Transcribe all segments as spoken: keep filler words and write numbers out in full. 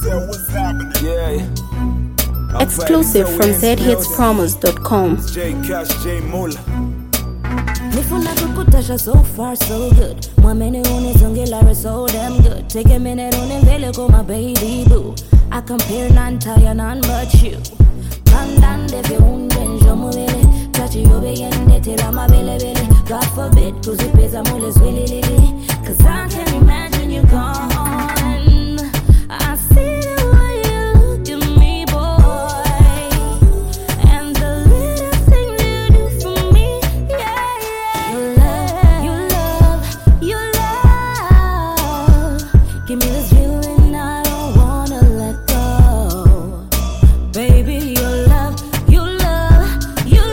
Yeah. Exclusive from z hits promos dot com. J Cash, J Mula. Nifuna kukutasha so far so good. Mwamene unizongela so damn good. Take a minute univele go my baby boo. I compare none tire none but you. Kandande fe undenjo muvele. Touch you begende tela mabele bele. God forbid cause it pays a mules willy lily. Cause I can't imagine you gone. I see the way you look at me boy. And the little thing you do for me. Yeah, yeah. You love, you love, you love. Give me this feeling I don't wanna let go. Baby, your love, you love, you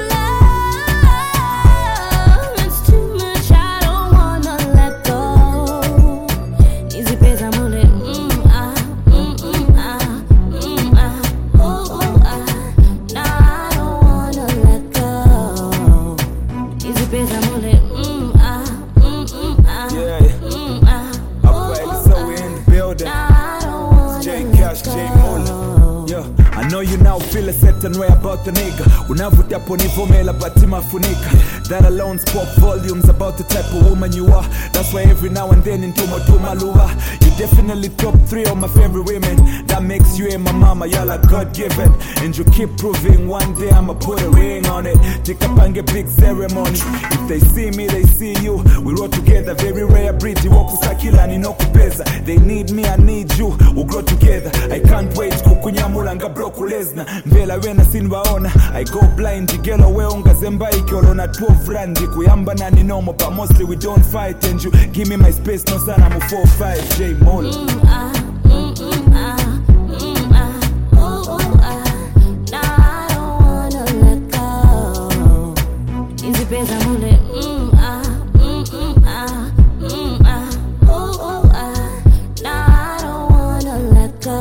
love. It's too much, I don't wanna let go. Easy pace, I'm on it. Mm, ah, mm, mm, ah, mm, ah. Oh, oh, ah. Nah, I don't wanna let go. Easy pace, I'm on it. Mm, ah, mm, mm, ah, Yeah. mm, ah. I play so we in the building. Nah, I don't wanna J let Cash, J Mula. Yeah. I know you now feel a certain way about the nigga. Unavutia ponivomela batima funika. That alone spoke volumes about the type of woman you are. That's why every now and then into Motuma Lua. You definitely top three of my favorite women. That makes you and my mama, y'all like God given. And you keep proving one day I'ma put a ring on it. Take up and get big ceremony. If they see me, they see you. We roll together, very rare breed. You walk usakila ni no kupeza. They need me, I need you. We'll grow together. I can't wait kukunyamula nga broku lesna. Mbela wena sinwaona. I go blind, jigelo we unga zemba ikiolo na twelve randi. Kuyamba na ni normal, but mostly we don't fight. And you give me my space, no son, I'm a four five, J Mula. Mm, ah, mm, mm, ah, mm, ah. Oh, oh, ah. Nah, I don't wanna let go. Easy pace, I'm on it. Mm, ah, mm, mm, ah, mm, ah. Oh, oh, ah. Nah, I don't wanna let go.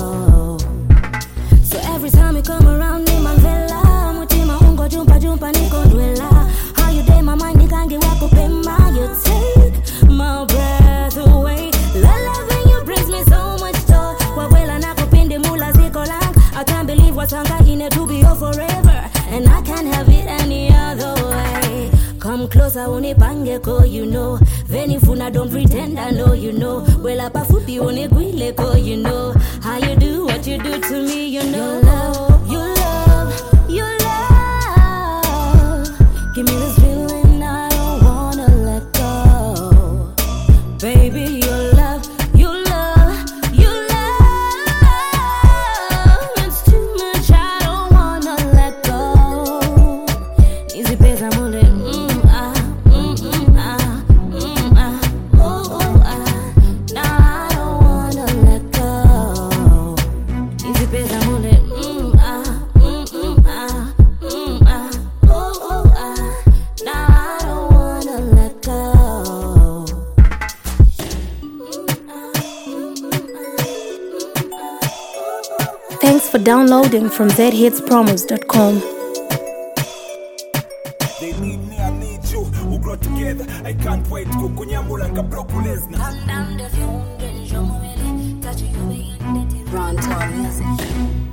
So every time you come around, ni manvela. Mutima ungo jumpa jumpa niko dwela. How you day my mind, nikange wako pema. You take my breath away. La loving you brings me so much joy. Wawela nakupende mula ziko lang. I can't believe what's on in it to be your forever. And I can't have it any other way. Come closer, unipange ko, you know. Venifuna, don't pretend I know you know. Well, apa fupi unigwile ko, you know. How you do what you do to me, you know. You love, you love, you love. Give me this feeling I don't wanna let go. Baby, your love, you love, you love. It's too much, I don't wanna let go. Easy pace, I'm on it. Mm, ah, mm, mm, ah, mm, ah. Oh, oh, ah. Nah, I don't wanna let go. Easy pace, I'm on it. Mm, ah, mm, mm, ah, mm, ah. Oh, oh, ah. Nah, I don't wanna let go. Thanks for downloading from z hits promos dot com. They need me, I need you. We'll grow together. I can't wait kukunyamula nga broku lesna. Kandande fe undenjo muvele. Touch you begende tela. Ron Town Music.